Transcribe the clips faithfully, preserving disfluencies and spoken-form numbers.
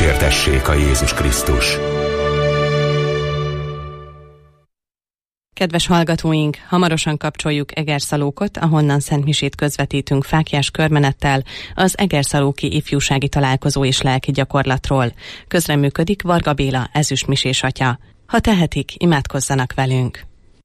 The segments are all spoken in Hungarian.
Dicsértessék a Jézus Krisztus! Kedves hallgatóink, hamarosan kapcsoljuk Egerszalókot, ahonnan szentmisét közvetítünk fáklyás körmenettel az egerszalóki ifjúsági találkozó és lelki gyakorlatról. Közreműködik Varga Béla ezüstmisés atya. Ha tehetik, imádkozzanak velünk!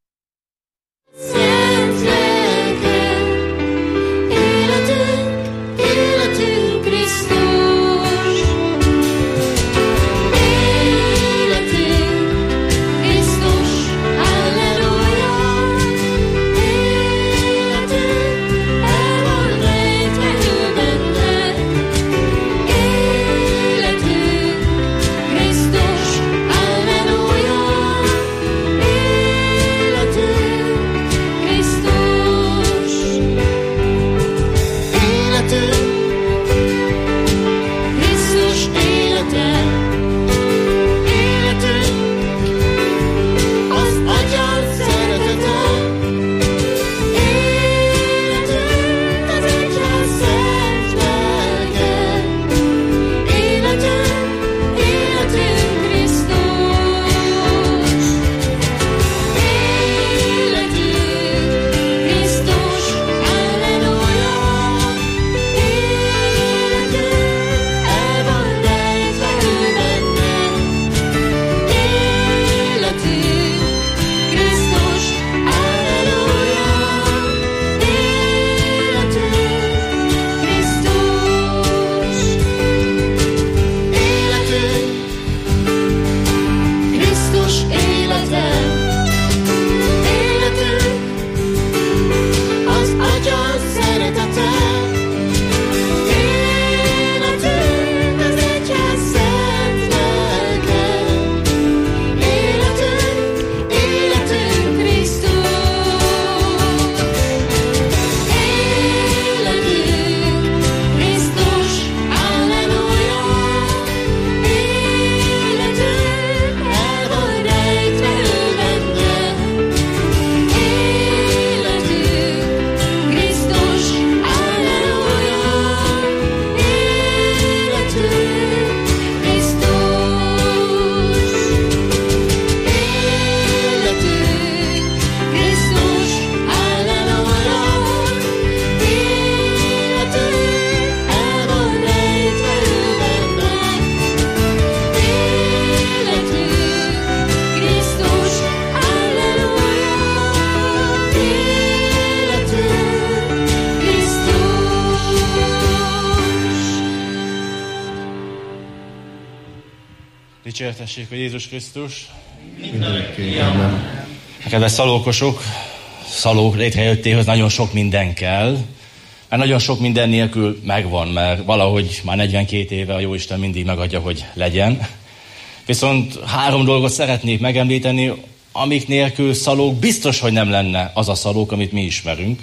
Dicsértessék a Jézus Krisztus! Mindenki, amen. Kedves szalókosok, Szalók létrejöttéhez nagyon sok minden kell, mert nagyon sok minden nélkül megvan, mert valahogy már negyvenkét éve a Jóisten mindig megadja, hogy legyen. Viszont három dolgot szeretnék megemlíteni, amik nélkül Szalók biztos, hogy nem lenne az a Szalók, amit mi ismerünk.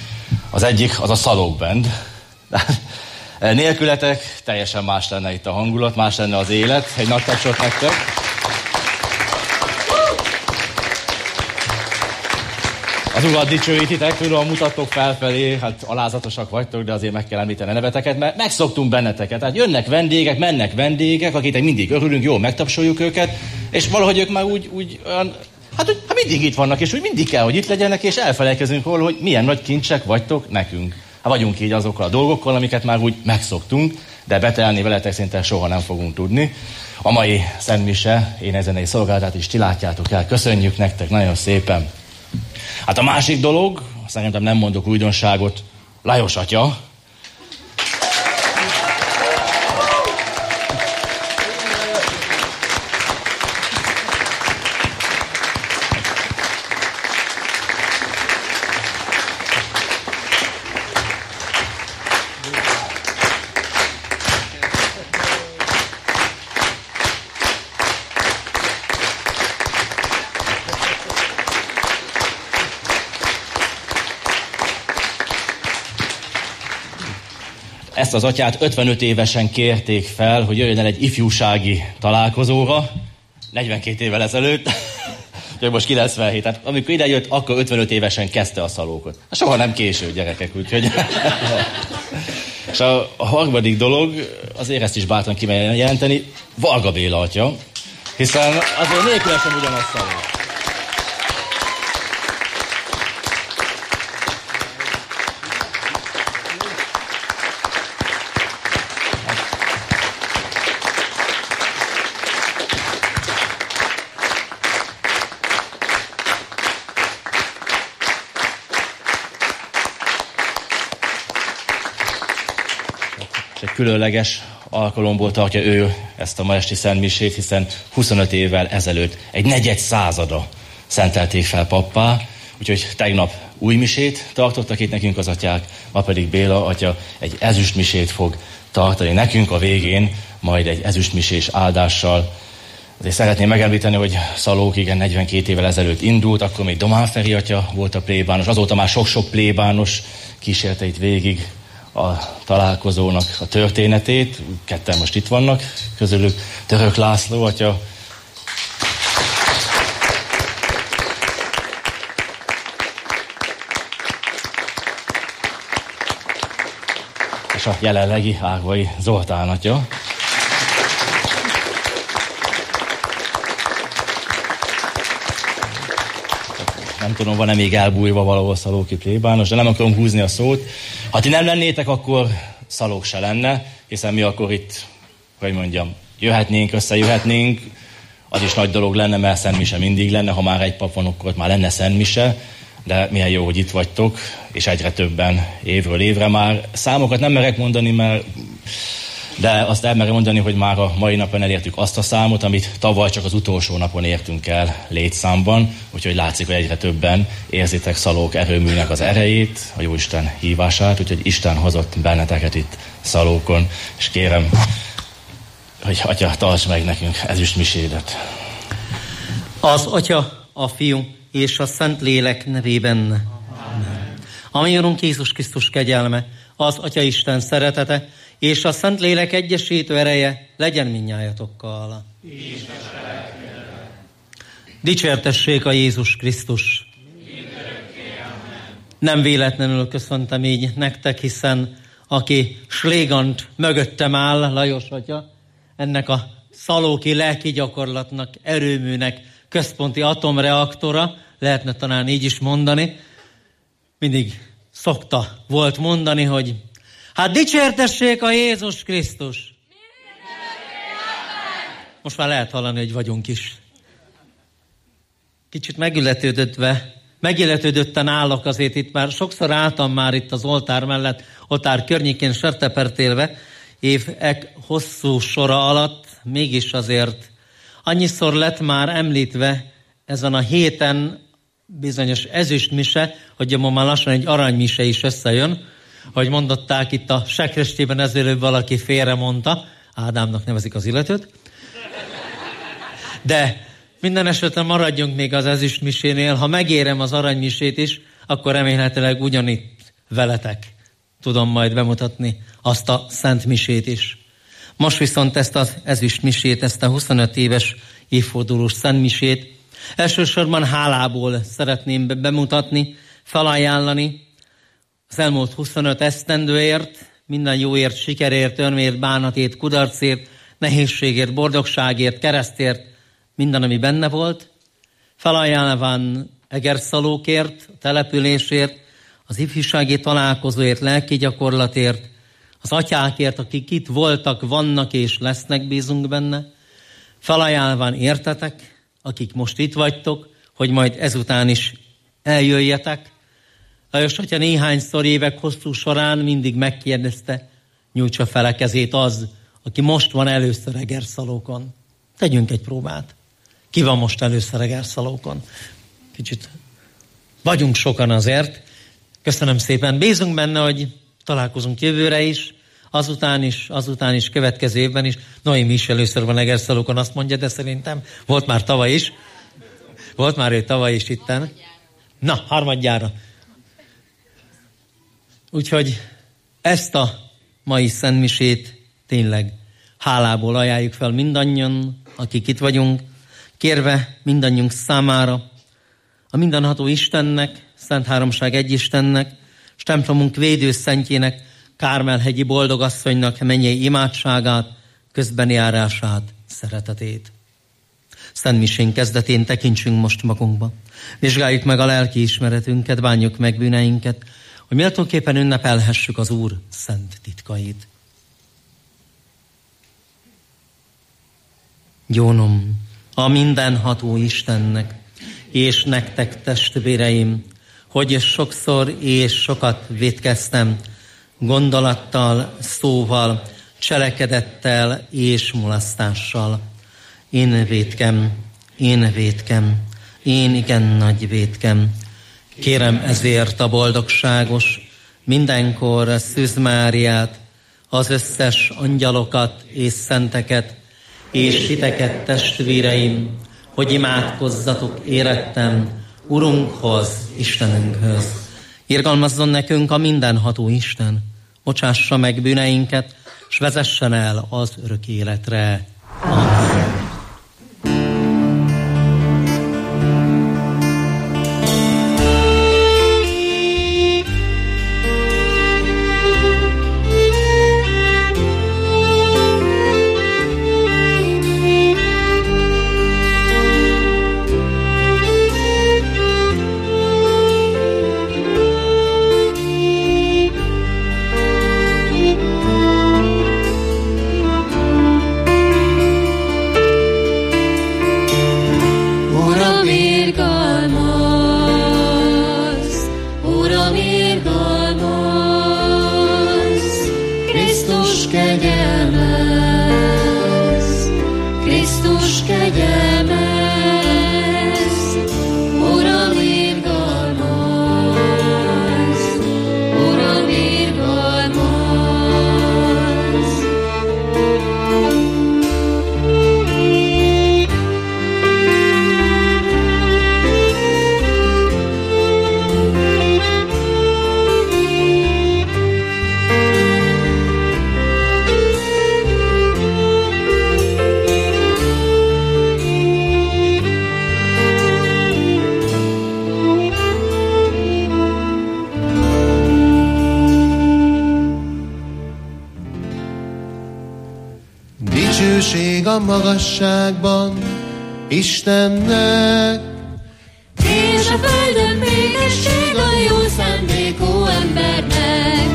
Az egyik az a Szalók Band. Nélkületek teljesen más lenne itt a hangulat, más lenne az élet. Egy nagy tapsot nektek. Az Urat dicsőítitek, tudom, mutattok felfelé, hát alázatosak vagytok, de azért meg kell említeni a neveteket, mert megszoktunk benneteket. Tehát jönnek vendégek, mennek vendégek, akiknek mindig örülünk, jól megtapsoljuk őket, és valahogy ők már úgy, úgy olyan, hát, úgy, hát mindig itt vannak, és úgy mindig kell, hogy itt legyenek, és elfelejtkezünk róla, hogy milyen nagy kincsek vagytok nekünk. Hát vagyunk így azokkal a dolgokkal, amiket már úgy megszoktunk, de betelni veletek szinte soha nem fogunk tudni. A mai szentmise énekzenei szolgálatát is ti látjátok el. Köszönjük nektek nagyon szépen. Hát a másik dolog, szerintem nem mondok újdonságot, Lajos atya. Ezt az atyát ötvenöt évesen kérték fel, hogy jöjjön el egy ifjúsági találkozóra, negyvenkét évvel ezelőtt, most kilencvenhét, tehát amikor ide jött, akkor ötvenöt évesen kezdte a Szalókot. Soha nem késő, gyerekek, úgyhogy... És a, a harmadik dolog, azért ezt is bátran kimerjem jelenteni, Varga Béla atya, hiszen azért nélküle sem ugyanaz Szalók. Különleges alkalomból tartja ő ezt a ma esti szentmisét, hiszen huszonöt évvel ezelőtt egy negyed százada szentelték fel pappá, úgyhogy tegnap új misét tartottak itt nekünk az atyák, ma pedig Béla atya egy ezüstmisét fog tartani nekünk a végén, majd egy ezüstmisés áldással. Azért szeretném megemlíteni, hogy Szalók igen negyvenkét évvel ezelőtt indult, akkor még Domán Feri atya volt a plébános, azóta már sok-sok plébános kísérte itt végig a találkozónak a történetét. Ketten most itt vannak, közülük Török László atya, és a jelenlegi Ágvai Zoltán atya. Nem tudom, van-e még elbújva valahol szalóki plébános, de nem akarom húzni a szót. Ha ti nem lennétek, akkor Szalók se lenne, hiszen mi akkor itt, hogy mondjam, jöhetnénk, összejöhetnénk, az is nagy dolog lenne, mert szentmise mindig lenne, ha már egy pap van, akkor már lenne szentmise, de milyen jó, hogy itt vagytok, és egyre többen évről évre már. Számokat nem merek mondani, mert de azt elmerem mondani, hogy már a mai napon elértük azt a számot, amit tavaly csak az utolsó napon értünk el létszámban, úgyhogy látszik, hogy egyre többen érzitek Szalók erőműnek az erejét, a Jóisten hívását, úgyhogy Isten hozott benneteket itt Szalókon, és kérem, hogy Atya, tarts meg nekünk ezüstmisédet. Az Atya, a Fiú és a Szentlélek nevében. Amen. A mi Urunk Jézus Krisztus kegyelme, az Atya Isten szeretete, és a Szentlélek egyesítő ereje legyen mindnyájatokkal. Dicsértessék a Jézus Krisztus. Nem véletlenül köszöntem így nektek, hiszen aki Slégant mögöttem áll, Lajos atya, ennek a szalóki lelki gyakorlatnak, erőműnek központi atomreaktora, lehetne talán így is mondani, mindig szokta volt mondani, hogy hát dicsértessék a Jézus Krisztus. Most már lehet hallani, hogy vagyunk is. Kicsit megilletődöttve, megilletődötten állok azért itt, már sokszor álltam már itt az oltár mellett, oltár környékén sertepertélve, évek hosszú sora alatt, mégis azért annyiszor lett már említve ezen a héten bizonyos ezüstmise, hogy ma már lassan egy aranymise is összejön, ahogy mondották itt a sekrestében, ezért valaki félre mondta, Ádámnak nevezik az illetőt, de minden esetben maradjunk még az ezüstmisénél, ha megérem az aranymisét is, akkor remélhetőleg ugyanitt veletek tudom majd bemutatni azt a szent misét is. Most viszont ezt az ezüstmisét, ezt a huszonöt éves évfordulós szent misét elsősorban hálából szeretném bemutatni, felajánlani az elmúlt huszonöt esztendőért, minden jóért, sikerért, örömért, bánatért, kudarcért, nehézségért, boldogságért, keresztért, minden, ami benne volt, felajánlván Egerszalókért, a településért, az ifjúsági találkozóért, lelki gyakorlatért, az atyákért, akik itt voltak, vannak és lesznek, bízunk benne, felajánlván értetek, akik most itt vagytok, hogy majd ezután is eljöjjetek. Lajos atya néhányszor évek hosszú során mindig megkérdezte, nyújtsa fel a kezét az, aki most van először Egerszalókon. Tegyünk egy próbát. Ki van most először Egerszalókon? Kicsit vagyunk sokan azért. Köszönöm szépen. Bízunk benne, hogy találkozunk jövőre is, azután is, azután is, következő évben is. Noémi is először van Egerszalókon, azt mondja, de szerintem volt már tavaly is. Volt már ő tavaly is itten. Na, harmadjára. Úgyhogy ezt a mai szentmisét tényleg hálából ajánljuk fel mindannyian, akik itt vagyunk, kérve mindannyiunk számára a mindenható Istennek, Szent Háromság egy Istennek, és templomunk védőszentjének Kármel-hegyi boldogasszonynak mennyei imádságát, közbenjárását, szeretetét. Szentmisén kezdetén tekintsünk most magunkba. Vizsgáljuk meg a lelki ismeretünket, bánjuk meg bűneinket, hogy méltóképpen ünnepelhessük az Úr szent titkait. Gyónom a mindenható Istennek, és nektek, testvéreim, hogy sokszor és sokat vétkeztem, gondolattal, szóval, cselekedettel és mulasztással. Én vétkem, én vétkem, én igen nagy vétkem. Kérem ezért a boldogságos, mindenkor Szűz Máriát, az összes angyalokat és szenteket, és titeket, testvéreim, hogy imádkozzatok érettem Urunkhoz, Istenünkhöz. Irgalmazzon nekünk a mindenható Isten, bocsássa meg bűneinket, s vezessen el az örök életre. Amen. A magasságban Istennek, és a földön békesség a jó szándékú embernek.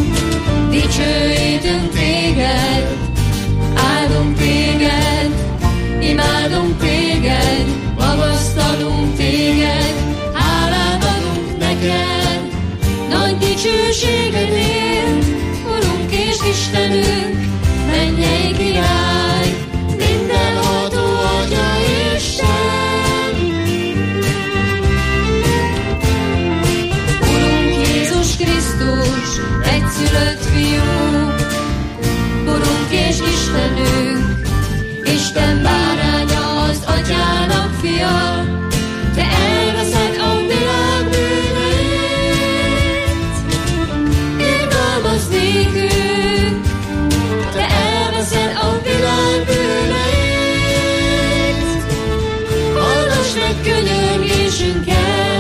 Dicsőítünk téged, áldunk téged, imádunk téged, magasztalunk téged, hálát adunk neked. Nagy dicsőségedért, Urunk és Istenünk, mennyei király, mindenható Atya Isten. Urunk Jézus Krisztus, egyszülött Fiú, Urunk és Istenünk, Isten báránya, az Atyának fia, te elveszed a világ bűneit, irgalmazz nékünk, te elveszed a világ bűneit. Hallgass meg könyörgésünket,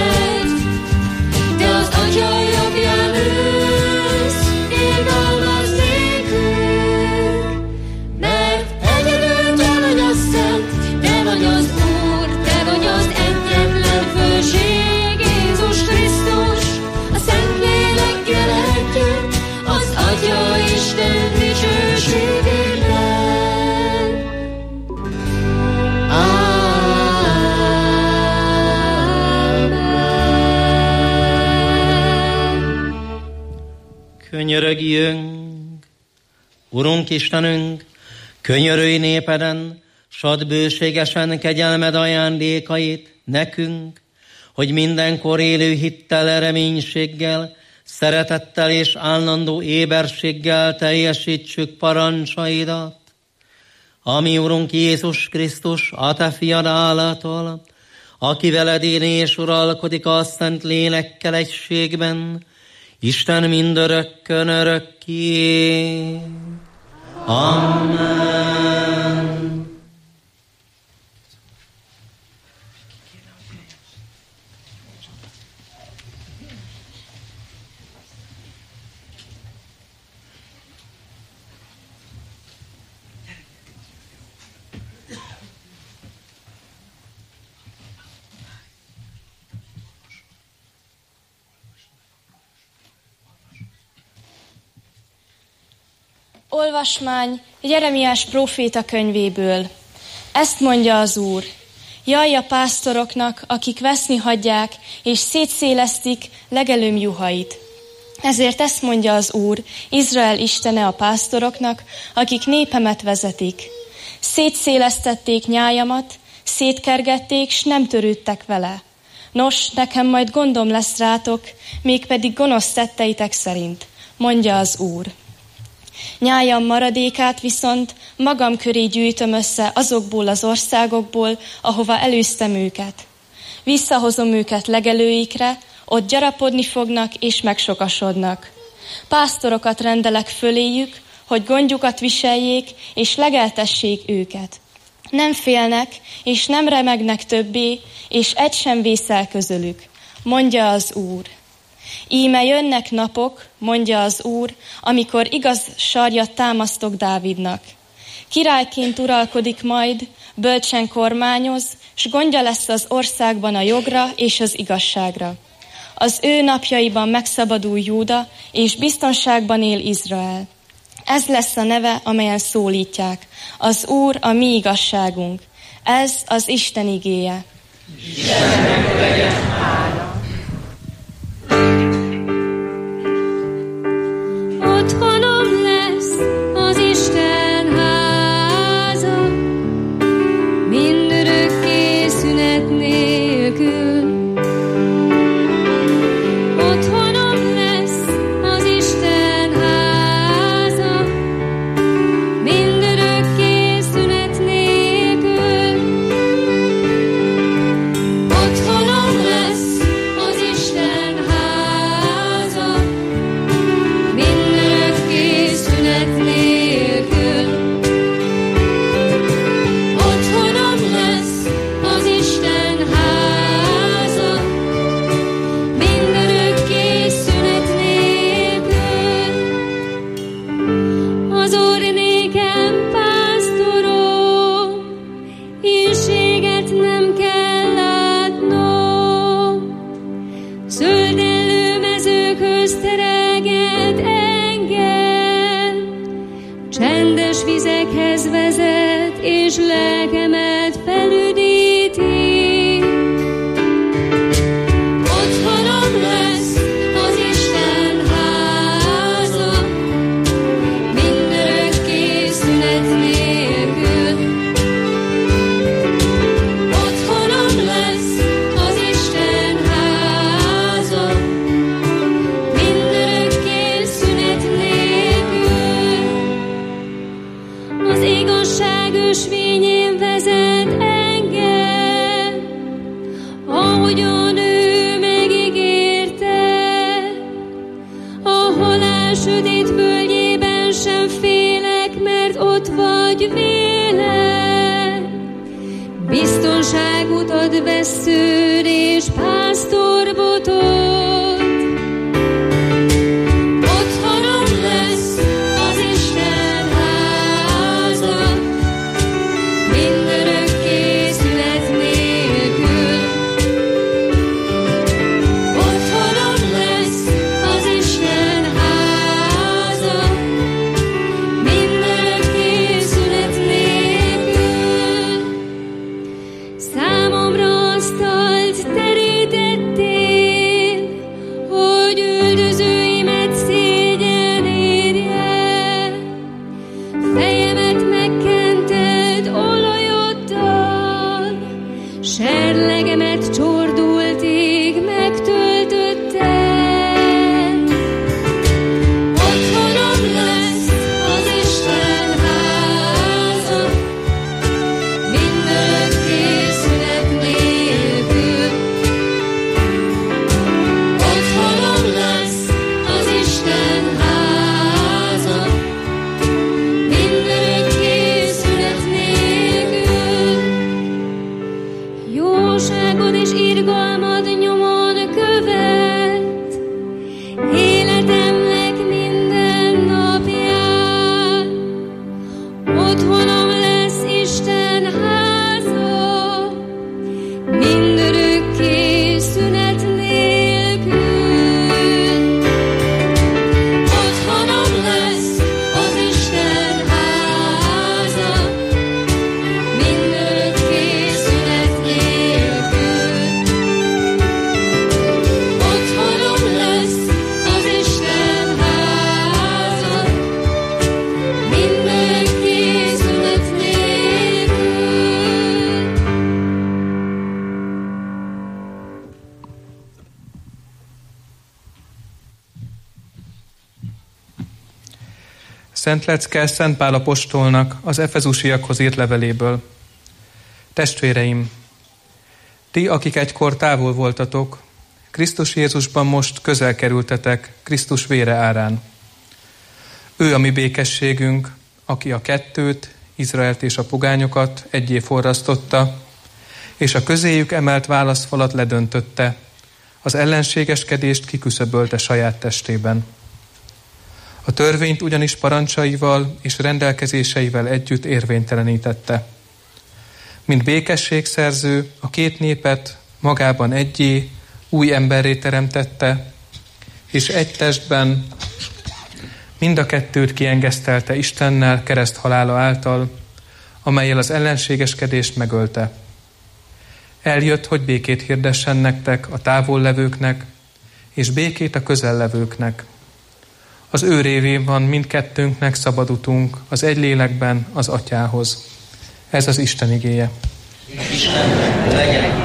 te az Atya jobbján ülsz, irgalmazz nékünk. Mert egyedül te vagy a Szent, te vagy az Úr, te vagy az egyetlen főség, Jézus Krisztus, a Szentlélekkel együtt, az Atya Isten dicsőségében. Könyörögjünk, Urunk Istenünk, könyörülj népeden, s add bőségesen kegyelmed ajándékait nekünk, hogy mindenkor élő hittel, reménységgel, szeretettel és állandó éberséggel teljesítsük parancsaidat. Ami Urunk Jézus Krisztus, a te fiad által, aki veled él és uralkodik a Szent Lélekkel egységben, Isten mindörökkön örökké. Amen. Olvasmány Jeremiás próféta könyvéből. Ezt mondja az Úr: jaj a pásztoroknak, akik veszni hagyják, és szétszélesztik legelőm juhait. Ezért ezt mondja az Úr, Izrael istene a pásztoroknak, akik népemet vezetik. Szétszélesztették nyájamat, szétkergették, s nem törődtek vele. Nos, nekem majd gondom lesz rátok, mégpedig gonosz tetteitek szerint, mondja az Úr. Nyájam maradékát viszont magam köré gyűjtöm össze azokból az országokból, ahova előztem őket. Visszahozom őket legelőikre, ott gyarapodni fognak és megsokasodnak. Pásztorokat rendelek föléjük, hogy gondjukat viseljék és legeltessék őket. Nem félnek és nem remegnek többé, és egy sem vészel közülük, mondja az Úr. Íme jönnek napok, mondja az Úr, amikor igaz sarjat támasztok Dávidnak. Királyként uralkodik majd, bölcsen kormányoz, s gondja lesz az országban a jogra és az igazságra. Az ő napjaiban megszabadul Júda, és biztonságban él Izrael. Ez lesz a neve, amelyen szólítják. Az Úr a mi igazságunk. Ez az Isten igéje. Istennek legyen hála. Otthonom lesz az Isten háza, mindörökké szünet nélkül. Otthonom lesz az Isten háza, mindörökké szünet nélkül. Otthonom lesz az Isten háza, mindörökké szünet nélkül. Otthonom lesz az Isten háza, mindörökké szünet nélkül. Az Úr nékem pásztorom, írséget nem kell látnom. Zöldellő mezőkhöz terelget engem, csendes vizekhez vezet, és lelkemet felüdíti. Otthonom lesz az Isten háza, mindörökké szünet nélkül. Otthonom lesz az Isten háza, mindörökké szünet nélkül. Az igazság ösvényén vezet engem, ahogyan ő megígérte. A halál sötét völgyében sem félek, mert ott vagy vélem. Biztonságot ad vessződ és pásztorbotot. Otthonom lesz az Isten háza, mindörökké szünet nélkül. Otthonom lesz az Isten háza, mindörökké szünet nélkül. Számomra asztalt terítettél, hogy üldözőimet szégyen érje. Fejemet megkented olajoddal, serlegemet csordultig megtöltötted. Otthonom lesz az Isten háza, mindörökké szünet nélkül. Otthonom lesz az Isten háza, mindörökké szünet nélkül. Jóságod és irgalmad nyomon követ, életemnek minden napján. Otthonom lesz Isten háza, mindörökké szünet nélkül. Szent lecke Szent Pál apostolnak az efezusiakhoz írt leveléből. Testvéreim, ti, akik egykor távol voltatok, Krisztus Jézusban most közel kerültetek Krisztus vére árán. Ő a mi békességünk, aki a kettőt, Izraelt és a pogányokat egyé forrasztotta, és a közéjük emelt válaszfalat ledöntötte, az ellenségeskedést kiküszöbölte saját testében. A törvényt ugyanis parancsaival és rendelkezéseivel együtt érvénytelenítette. Mint békességszerző, a két népet magában egyé, új emberré teremtette, és egy testben mind a kettőt kiengesztelte Istennel kereszt halála által, amellyel az ellenségeskedést megölte. Eljött, hogy békét hirdessen nektek a távollevőknek, és békét a közellevőknek. Az ő révén van mindkettőnknek szabad utunk az egy lélekben az Atyához. Ez az Isten igéje. Istennek legyen.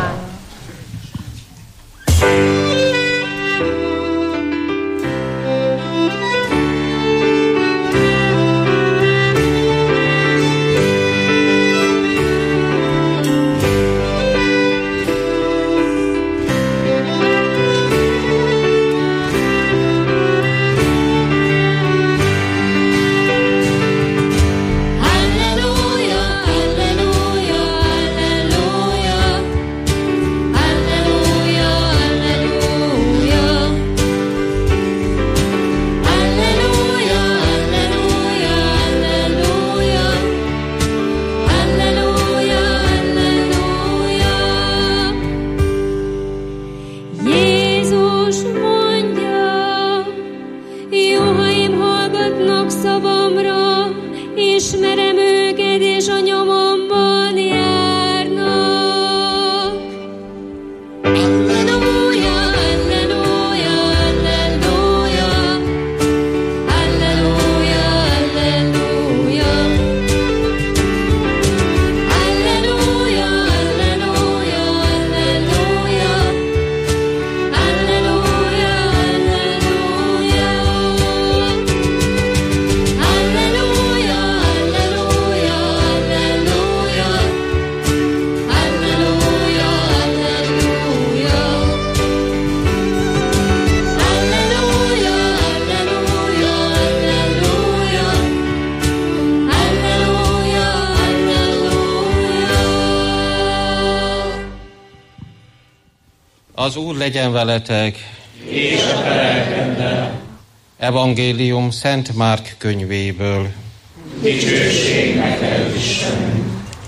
Az Úr legyen veletek, és a te lelkeddel. Evangélium Szent Márk könyvéből. Dicsőség neked, Istenünk.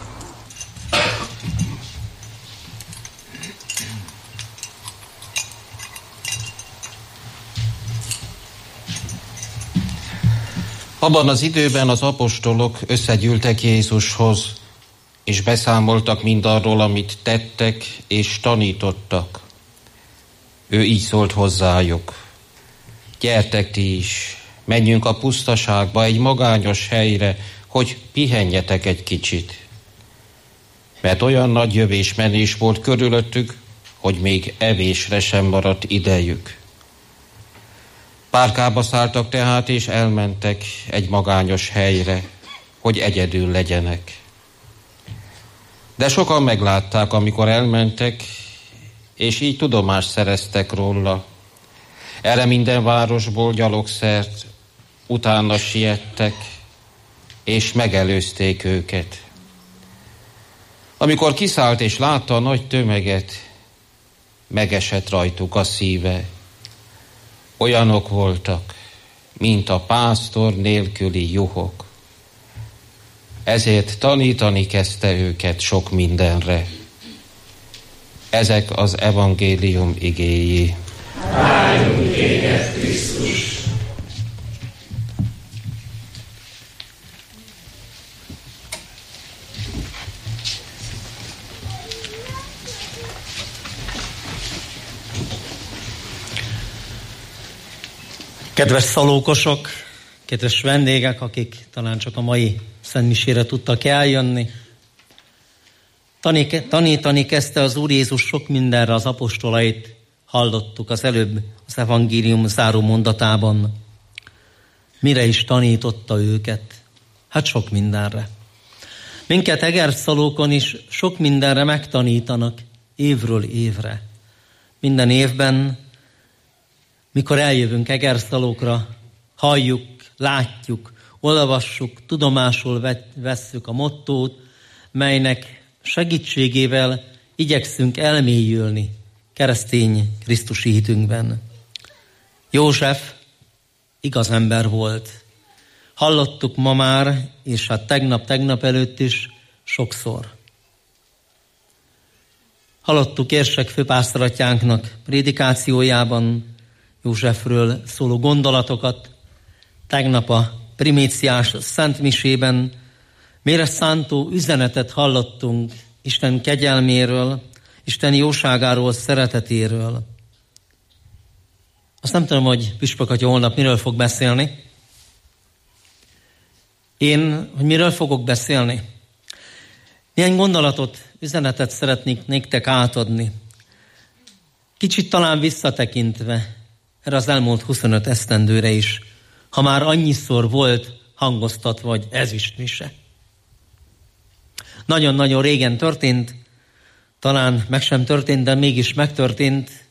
Abban az időben az apostolok összegyűltek Jézushoz, és beszámoltak mindarról, amit tettek és tanítottak. Ő így szólt hozzájuk: gyertek ti is, menjünk a pusztaságba, egy magányos helyre, hogy pihenjetek egy kicsit. Mert olyan nagy jövés-menés volt körülöttük, hogy még evésre sem maradt idejük. Párkába szálltak tehát, és elmentek egy magányos helyre, hogy egyedül legyenek. De sokan meglátták, amikor elmentek, és így tudomást szereztek róla. Erre minden városból gyalogszert, utána siettek, és megelőzték őket. Amikor kiszállt és látta a nagy tömeget, megesett rajtuk a szíve. Olyanok voltak, mint a pásztor nélküli juhok. Ezért tanítani kezdte őket sok mindenre. Ezek az evangélium igéi. Álljunk téged, Krisztus! Kedves szalókosok, kedves vendégek, akik talán csak a mai szentmisére tudtak eljönni. Tanítani kezdte az Úr Jézus sok mindenre az apostolait, hallottuk az előbb az evangélium záró mondatában. mire is tanította őket? Hát sok mindenre. Minket Egerszalókon is sok mindenre megtanítanak évről évre. Minden évben, mikor eljövünk Egerszalókra, halljuk, látjuk, olvassuk, tudomásul vesszük a mottót, melynek segítségével igyekszünk elmélyülni keresztény krisztusi hitünkben. József igaz ember volt. Hallottuk ma már, és hát tegnap-tegnap előtt is sokszor. Hallottuk Érsek főpásztoratyánknak prédikációjában Józsefről szóló gondolatokat. Tegnap a primíciás szentmisében mére szántó üzenetet hallottunk Isten kegyelméről, Isten jóságáról, szeretetéről. Azt nem tudom, hogy püspök atya holnap miről fog beszélni. Én, hogy miről fogok beszélni? Néhány gondolatot, üzenetet szeretnék nektek átadni. Kicsit talán visszatekintve erre az elmúlt huszonöt esztendőre is, ha már annyiszor volt hangoztatva, vagy ezüstmise. Nagyon-nagyon régen történt, talán meg sem történt, de mégis megtörtént.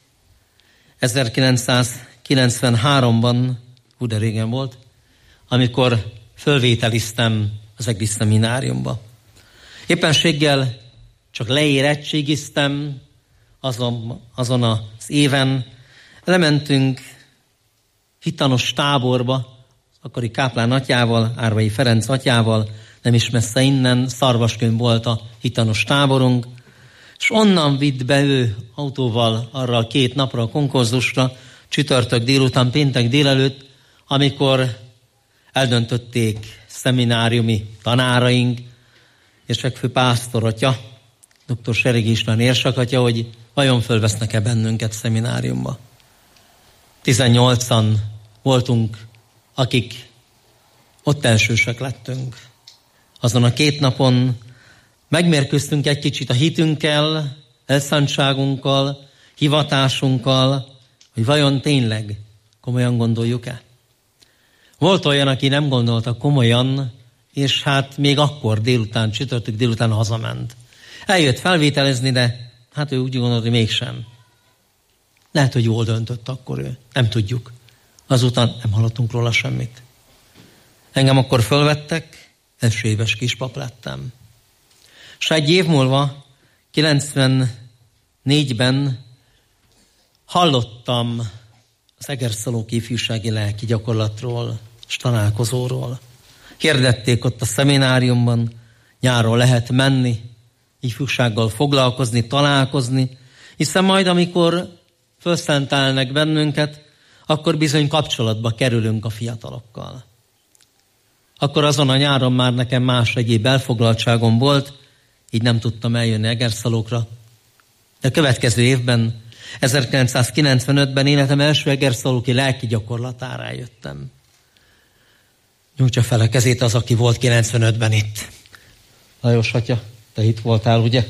ezerkilencszázkilencvenháromban, hú de régen volt, amikor fölvételiztem az egész szemináriumba. Éppenséggel csak leérettségiztem azon, azon az éven. Lementünk hitanos táborba, akkori káplán atyával, Árvai Ferenc atyával, nem is messze innen, Szarvaskőn volt a hitanos táborunk, és onnan vitt be ő autóval arra a két napra a konkurzusra, csütörtök délután, péntek délelőtt, amikor eldöntötték szemináriumi tanáraink, és legfő pásztoratja, dr. Seregi István érsakatya, hogy vajon fölvesznek-e bennünket szemináriumba. tizennyolcan voltunk, akik ott elsősek lettünk. Azon a két napon megmérkőztünk egy kicsit a hitünkkel, elszántságunkkal, hivatásunkkal, hogy vajon tényleg komolyan gondoljuk-e. Volt olyan, aki nem gondolta komolyan, és hát még akkor délután, csütörtök délután hazament. Eljött felvételezni, de hát ő úgy gondolta, hogy mégsem. Lehet, hogy jól döntött akkor ő. Nem tudjuk. Azután nem hallottunk róla semmit. Engem akkor fölvettek, első éves kispap lettem. És egy év múlva, kilencvennégyben hallottam az Egerszalóki ifjúsági lelki gyakorlatról és találkozóról. Hirdették ott a szemináriumban, nyáron lehet menni, ifjúsággal foglalkozni, találkozni, hiszen majd, amikor felszentelnek bennünket, akkor bizony kapcsolatba kerülünk a fiatalokkal. Akkor azon a nyáron már nekem más egyéb elfoglaltságom volt, így nem tudtam eljönni Egerszalókra. De a következő évben, ezerkilencszázkilencvenötben életem első egerszalóki lelki gyakorlatára jöttem. Nyújtsa fel a kezét az, aki volt kilencvenötben itt. Lajos atya, te itt voltál, ugye?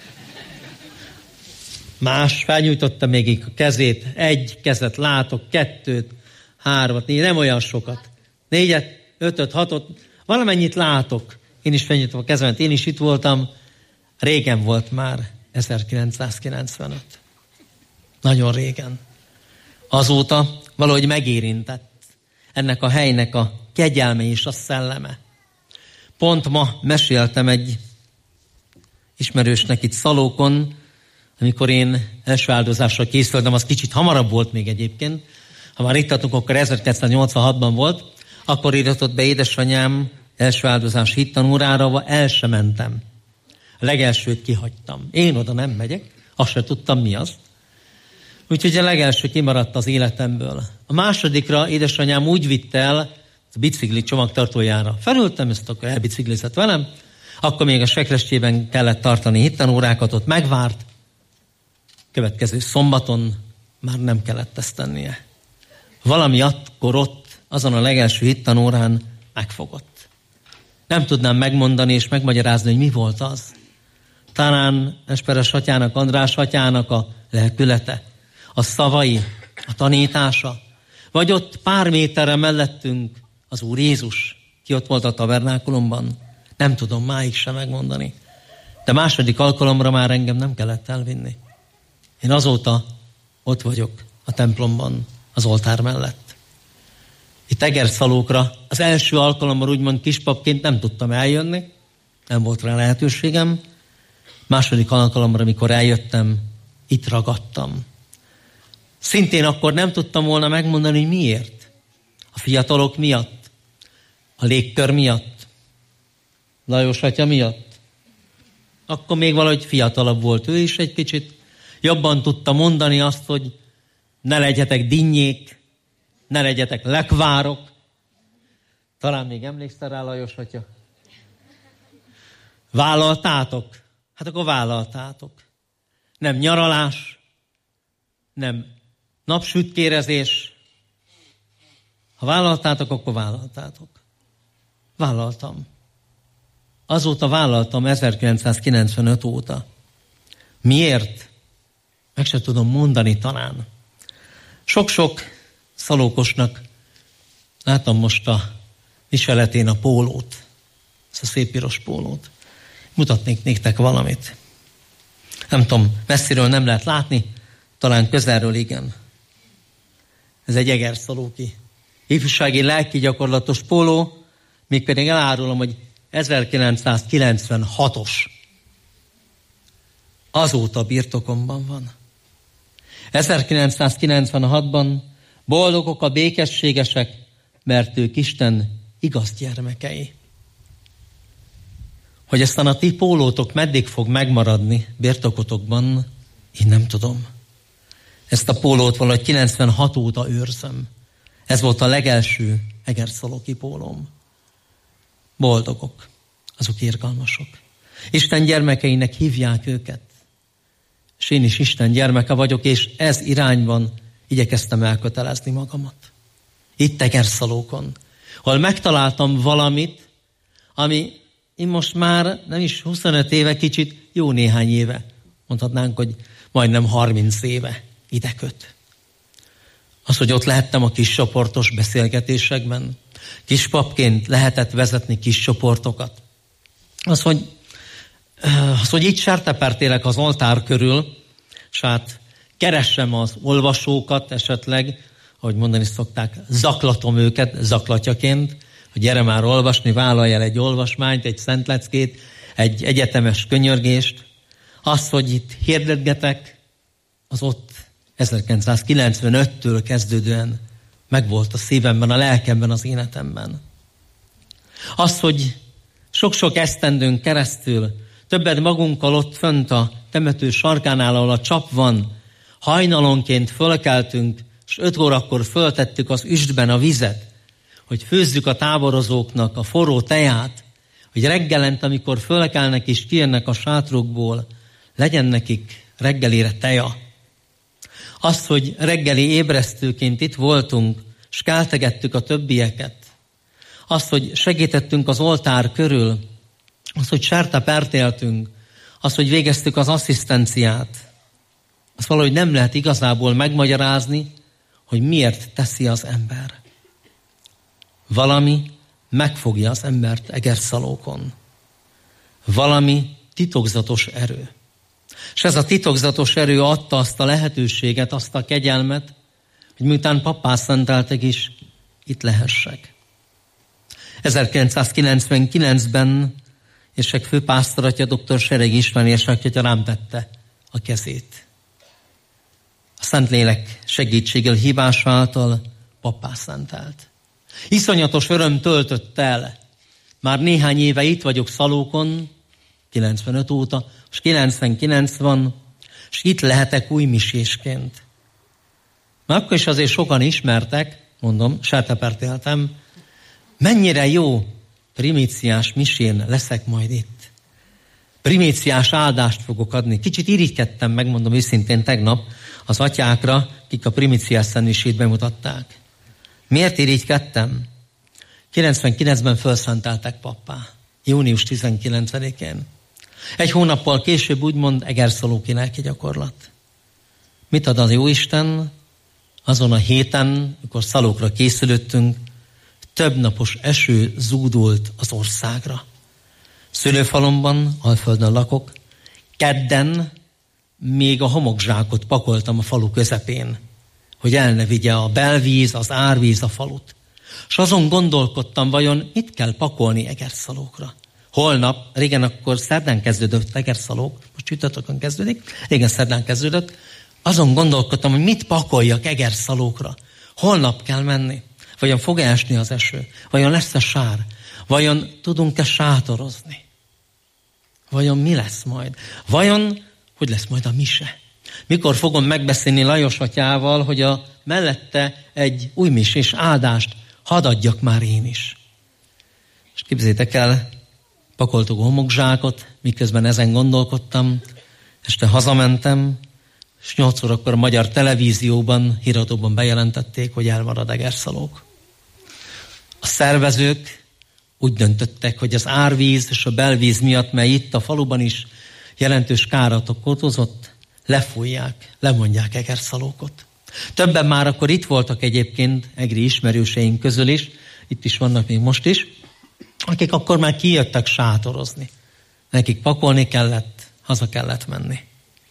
Más felnyújtotta még a kezét, egy kezet látok, kettőt, hármat, négy, nem olyan sokat. Négyet, ötöt, hatot, valamennyit látok. Én is felnyújtom a kezemet, én is itt voltam. Régen volt már, ezerkilencszázkilencvenöt. Nagyon régen. Azóta valahogy megérintett ennek a helynek a kegyelme és a szelleme. Pont ma meséltem egy ismerősnek itt Szalókon, amikor én első áldozásra készültem, az kicsit hamarabb volt még egyébként. Ha már itt adtunk, akkor ezerkilencszáznyolcvanhatban volt, akkor iratott be édesanyám első áldozás hittanórára, el sem mentem. A legelsőt kihagytam. Én oda nem megyek, azt sem tudtam, mi az. Úgyhogy a legelső kimaradt az életemből. A másodikra édesanyám úgy vitte el a bicikli csomagtartójára. Felültem, ezt akkor elbiciklizett velem, akkor még a Sekrestjében kellett tartani hittanórákat, ott megvárt. Következő szombaton már nem kellett ezt tennie. Valami akkor ott, azon a legelső hittanórán megfogott. Nem tudnám megmondani és megmagyarázni, hogy mi volt az. Talán Esperes atyának, András atyának a lelkülete, a szavai, a tanítása, vagy ott pár méterre mellettünk Az Úr Jézus, ki ott volt a tabernákulumban, nem tudom máig sem megmondani. De második alkalomra már engem nem kellett elvinni. Én azóta ott vagyok a templomban, az oltár mellett. Itt Egerszalókra az első alkalommal úgymond kispapként nem tudtam eljönni, nem volt rá lehetőségem. Második alkalomra, amikor eljöttem, itt ragadtam. Szintén akkor nem tudtam volna megmondani, hogy miért. A fiatalok miatt, a légkör miatt, Lajos atya miatt. Akkor még valahogy fiatalabb volt ő is egy kicsit. Jobban tudta mondani azt, hogy ne legyetek dinnyék, ne legyetek lekvárok. Talán még emlékszel rá, Lajos atya? Vállaltátok? Hát akkor vállaltátok. Nem nyaralás, nem napsütkérezés. Ha vállaltátok, akkor vállaltátok. Vállaltam. Azóta vállaltam ezerkilencszázkilencvenöt óta. Miért? Meg sem tudom mondani talán. Sok-sok szalókosnak látom most a viseletén a pólót. Ezt a szép piros pólót. Mutatnék nektek valamit. Nem tudom, messziről nem lehet látni, talán közelről igen. Ez egy egerszalóki ifjúsági lelki gyakorlatos póló, mégpedig elárulom, hogy ezerkilencszázkilencvenhatos. Azóta birtokomban van. ezerkilencszázkilencvenhatban boldogok a békességesek, mert ők Isten igaz gyermekei. Hogy aztán a ti pólótok meddig fog megmaradni birtokotokban, én nem tudom. Ezt a pólót valahogy kilencvenhat óta őrzöm. Ez volt a legelső egerszalóki pólóm. Boldogok, azok irgalmasok. Isten gyermekeinek hívják őket. És én is Isten gyermeke vagyok, és ez irányban igyekeztem elkötelezni magamat. Itt Egerszalókon, hol megtaláltam valamit, ami én most már nem is huszonöt éve, kicsit jó néhány éve, mondhatnánk, hogy majdnem harminc éve ide köt. Az, hogy ott lehettem a kis csoportos beszélgetésekben, kispapként lehetett vezetni kis csoportokat. Az, hogy, az, hogy így sertepertélek az oltár körül, és hát keressem az olvasókat esetleg, ahogy mondani szokták, zaklatom őket zaklatjaként, hogy gyere már olvasni, vállalj el egy olvasmányt, egy szentleckét, egy egyetemes könyörgést. Az, hogy itt hirdetgetek, az ott ezerkilencszázkilencvenöttől kezdődően megvolt a szívemben, a lelkemben, az életemben. Az, hogy sok-sok esztendőn keresztül többet magunkkal ott fönt a temető sarkánál, ahol a csap van, hajnalonként fölkeltünk, és öt órakor föltettük az üstben a vizet, hogy főzzük a táborozóknak a forró teját, hogy reggelent, amikor fölkelnek és kijönnek a sátrukból, legyen nekik reggelire teja. Az, hogy reggeli ébresztőként itt voltunk, és keltegettük a többieket. Az, hogy segítettünk az oltár körül, az, hogy sertepertéltünk, az, hogy végeztük az asszisztenciát, az valahogy nem lehet igazából megmagyarázni, hogy miért teszi az ember. Valami megfogja az embert Egerszalókon. Valami titokzatos erő. És ez a titokzatos erő adta azt a lehetőséget, azt a kegyelmet, hogy miután pappá szenteltek is, itt lehessek. ezerkilencszázkilencvenkilencben érsek főpásztoratja dr. Sereg István érsek rám tette a kezét. A Szentlélek segítséggel, hívása által pappá szentelt. Iszonyatos öröm töltött el. Már néhány éve itt vagyok Szalókon, kilencvenöt óta, és kilencvenkilenc van, és itt lehetek új misésként. Már akkor is azért sokan ismertek, mondom, sertepertéltem, mennyire jó primíciás misén leszek majd itt. Primíciás áldást fogok adni. Kicsit irigykedtem, megmondom őszintén tegnap az atyákra, kik a primíciás szentmisét bemutatták. Miért irigykedtem? kilencvenkilencben felszenteltek pappá. június tizenkilencedikén. Egy hónappal később úgymond egerszalóki lelki gyakorlat. Mit ad az Jóisten? Azon a héten, mikor Szalókra készülöttünk, többnapos eső zúdult az országra. Szülőfalomban, Alföldön lakok, kedden még a homokzsákot pakoltam a falu közepén, hogy el ne vigye a belvíz, az árvíz a falut. És azon gondolkodtam, vajon mit kell pakolni Egerszalókra. Holnap, régen akkor szerdán kezdődött Egerszalók, most csütörtökön kezdődik, régen szerdán kezdődött, azon gondolkodtam, hogy mit pakoljak Egerszalókra. Holnap kell menni. Vajon fog esni az eső? Vajon lesz-e sár? Vajon tudunk-e sátorozni? Vajon mi lesz majd? Vajon hogy lesz majd a mise? Mikor fogom megbeszélni Lajos atyával, hogy a mellette egy új misés áldást hadd adjak már én is. És képzeljétek el, pakoltuk a homokzsákot, miközben ezen gondolkodtam, este hazamentem, és nyolc órakor a magyar televízióban, híradóban bejelentették, hogy elmarad Egerszalók. A szervezők úgy döntöttek, hogy az árvíz és a belvíz miatt, mely itt a faluban is jelentős kárat okozott, lefújják, lemondják Egerszalókot. Többen már akkor itt voltak egyébként, egri ismerőseink közül is, itt is vannak még most is, akik akkor már kijöttek sátorozni. Nekik pakolni kellett, haza kellett menni.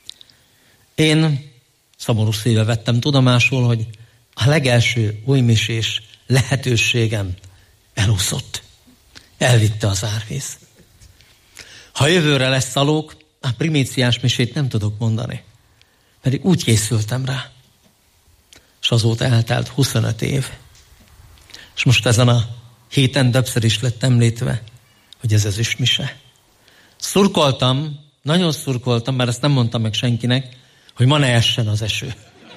Én szomorú szívvel vettem tudomásul, hogy a legelső újmisés lehetőségem elúszott. Elvitte az árvíz. Ha jövőre lesz Szalók, a primíciás misét nem tudok mondani. Pedig úgy készültem rá. És azóta eltelt huszonöt év. És most ezen a héten többször is lett említve, hogy ez az ezüstmise. Szurkoltam, nagyon szurkoltam, mert ezt nem mondtam meg senkinek, hogy ma ne essen az eső.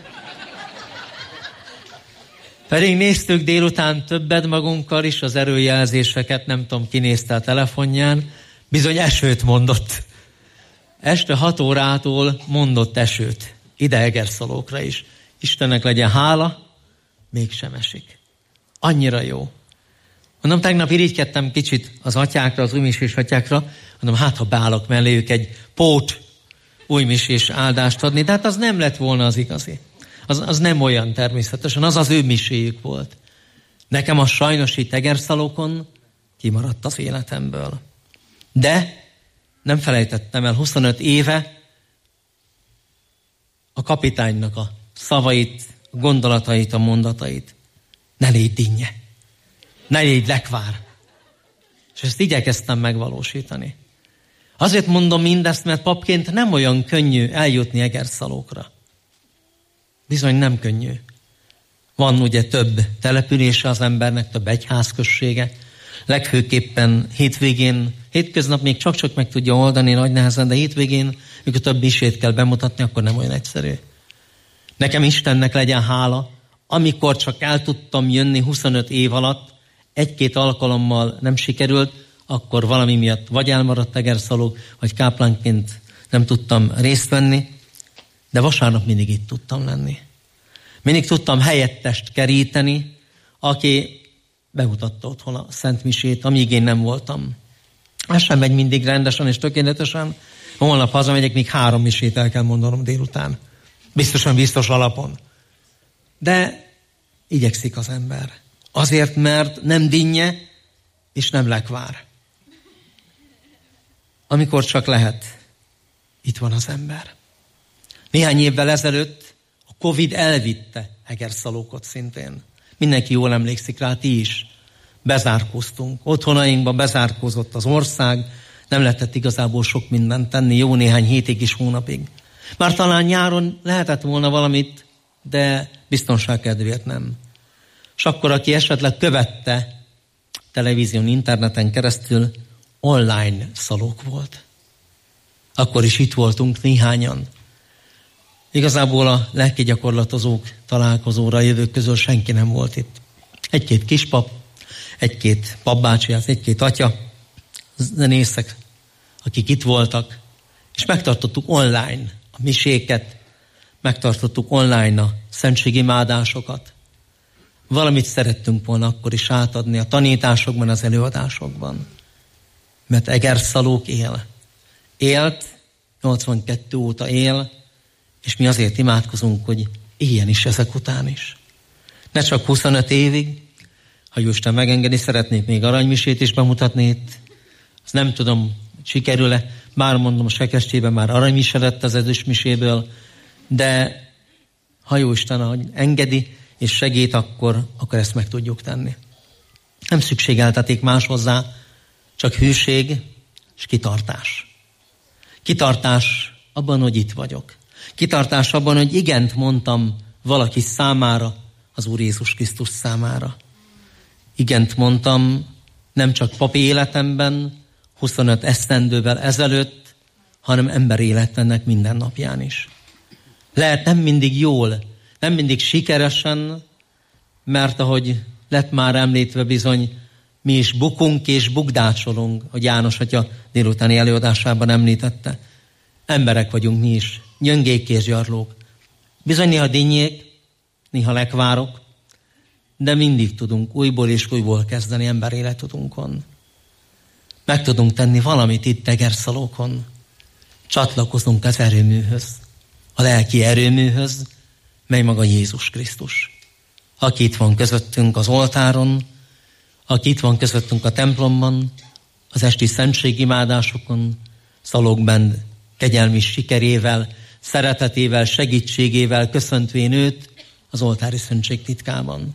Pedig néztük délután többet magunkkal is az erőjelzéseket, nem tudom, ki nézte a telefonján, bizony esőt mondott. Este hat órától mondott esőt, ide Egerszalókra is. Istennek legyen hála, mégsem esik. Annyira jó. Mondom, tegnap irigykedtem kicsit az atyákra, az újmisés atyákra, mondom, hát ha beállok melléjük egy pót újmisés áldást adni, de hát az nem lett volna az igazi. Az, az nem olyan természetesen, az az ő miséjük volt. Nekem a sajnos itt Egerszalókon kimaradt az életemből. De nem felejtettem el huszonöt éve a kapitánynak a szavait, a gondolatait, a mondatait. Ne légy dinnye, ne légy lekvár. És ezt igyekeztem megvalósítani. Azért mondom mindezt, mert papként nem olyan könnyű eljutni Egerszalókra. Bizony nem könnyű. Van ugye több települése az embernek, több egyházközsége. Legfőképpen hétvégén, hétköznap még csak-csak meg tudja oldani nagy nehezen, de hétvégén, mikor több misét kell bemutatni, akkor nem olyan egyszerű. Nekem Istennek legyen hála, amikor csak el tudtam jönni huszonöt év alatt, egy-két alkalommal nem sikerült, akkor valami miatt vagy elmaradt Egerszalók, vagy káplánként nem tudtam részt venni, de vasárnap mindig itt tudtam lenni. Mindig tudtam helyettest keríteni, aki bemutatta otthon a Szent Misét, amíg én nem voltam. Ez sem megy mindig rendesen és tökéletesen. Holnap hazamegyek, még három misét el kell mondanom délután. Biztosan biztos alapon. De igyekszik az ember. Azért, mert nem dinnye, és nem lekvár. Amikor csak lehet, itt van az ember. Néhány évvel ezelőtt a Covid elvitte Egerszalókot szintén. Mindenki jól emlékszik rá, ti is. Bezárkóztunk. Otthonainkban bezárkózott az ország, nem lehetett igazából sok mindent tenni, jó néhány hétig is, hónapig. Már talán nyáron lehetett volna valamit, de biztonság kedvéért nem. És akkor, aki esetleg követte televízión, interneten keresztül, online szalók volt. Akkor is itt voltunk néhányan. Igazából a lelki gyakorlatozók találkozóra jövők közül senki nem volt itt. Egy-két kispap, egy-két papbácsi, egy-két atya, zenészek, akik itt voltak, és megtartottuk online a miséket, megtartottuk online a szentségimádásokat. Valamit szerettünk volna akkor is átadni a tanításokban, az előadásokban. Mert Egerszalók él. Élt, nyolcvankettő óta él, és mi azért imádkozunk, hogy éljen is ezek után is. Ne csak huszonöt évig, Ha Jóisten megengedi, szeretnék még aranymisét is bemutatni itt. Azt nem tudom, sikerül-e. Már mondom, a Sekrestjében már aranymise lett az ezüstmiséből, de ha Jóisten engedi és segít, akkor, akkor ezt meg tudjuk tenni. Nem szükségeltetik más hozzá, csak hűség és kitartás. Kitartás abban, hogy itt vagyok. Kitartás abban, hogy igent mondtam valaki számára, az Úr Jézus Krisztus számára. Igent mondtam nem csak papi életemben, huszonöt esztendővel ezelőtt, hanem ember életemnek minden napján is. Lehet nem mindig jól, nem mindig sikeresen, mert ahogy lett már említve bizony, mi is bukunk és bukdácsolunk, hogy János atya délutáni előadásában említette. Emberek vagyunk mi is, gyöngék és gyarlók. Bizony néha dinnyék, néha lekvárok, de mindig tudunk újból és újból kezdeni ember életutunkon. Meg tudunk tenni valamit itt Egerszalókon. Csatlakozunk az erőműhöz, a lelki erőműhöz, mely maga Jézus Krisztus. Aki itt van közöttünk az oltáron, aki itt van közöttünk a templomban, az esti szentségimádásokon, Szalókben kegyelmi sikerével, szeretetével, segítségével köszöntvén őt az oltári szentség titkában.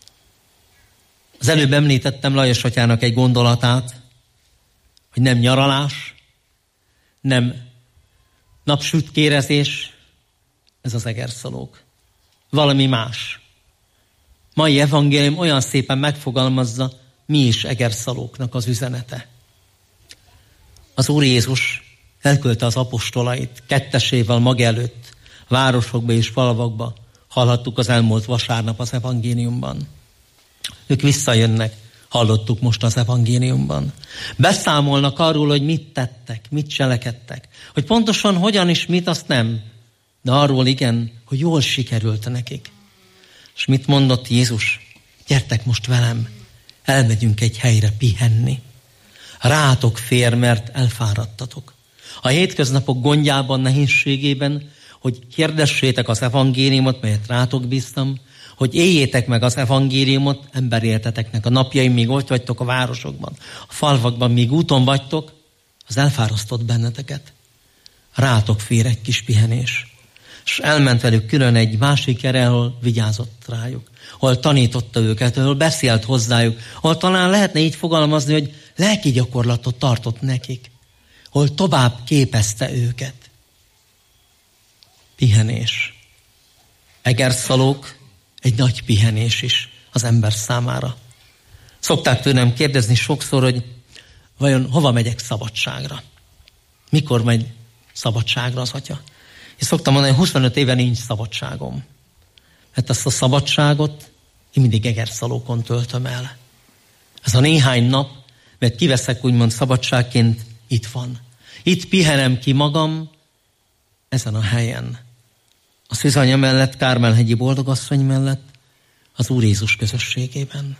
Az előbb említettem Lajos atyának egy gondolatát, hogy nem nyaralás, nem napsütkérezés, ez az Egerszalók. Valami más. Mai evangélium olyan szépen megfogalmazza, mi is Egerszalóknak az üzenete. Az Úr Jézus elküldte az apostolait kettesével maga előtt, városokba és falvakba. Hallhattuk az elmúlt vasárnap az evangéliumban. Ők visszajönnek, hallottuk most az evangéliumban. Beszámolnak arról, hogy mit tettek, mit cselekedtek. Hogy pontosan hogyan és mit, azt nem. De arról igen, hogy jól sikerült nekik. És mit mondott Jézus? Gyertek most velem, elmegyünk egy helyre pihenni. Rátok fér, mert elfáradtatok. A hétköznapok gondjában, nehézségében, hogy hirdessétek az evangéliumot, melyet rátok bíztam, hogy éljétek meg az evangéliumot, emberéleteteknek a napjaim, míg ott vagytok a városokban, a falvakban, míg úton vagytok, az elfárasztott benneteket. Rátok fér egy kis pihenés. És elment velük külön egy másik helyre, ahol vigyázott rájuk, ahol tanította őket, ahol beszélt hozzájuk, ahol talán lehetne így fogalmazni, hogy lelki gyakorlatot tartott nekik, ahol tovább képezte őket. Pihenés. Egerszalók egy nagy pihenés is az ember számára. Szokták tőlem kérdezni sokszor, hogy vajon hova megyek szabadságra? Mikor megy szabadságra az atya? És szoktam mondani, hogy huszonöt éve nincs szabadságom. Mert ezt a szabadságot én mindig Egerszalókon töltöm el. Ez a néhány nap, mert kiveszek úgymond szabadságként, itt van. Itt pihenem ki magam, ezen a helyen. A Szűzanya mellett, Kármel-hegyi boldogasszony mellett, az Úr Jézus közösségében.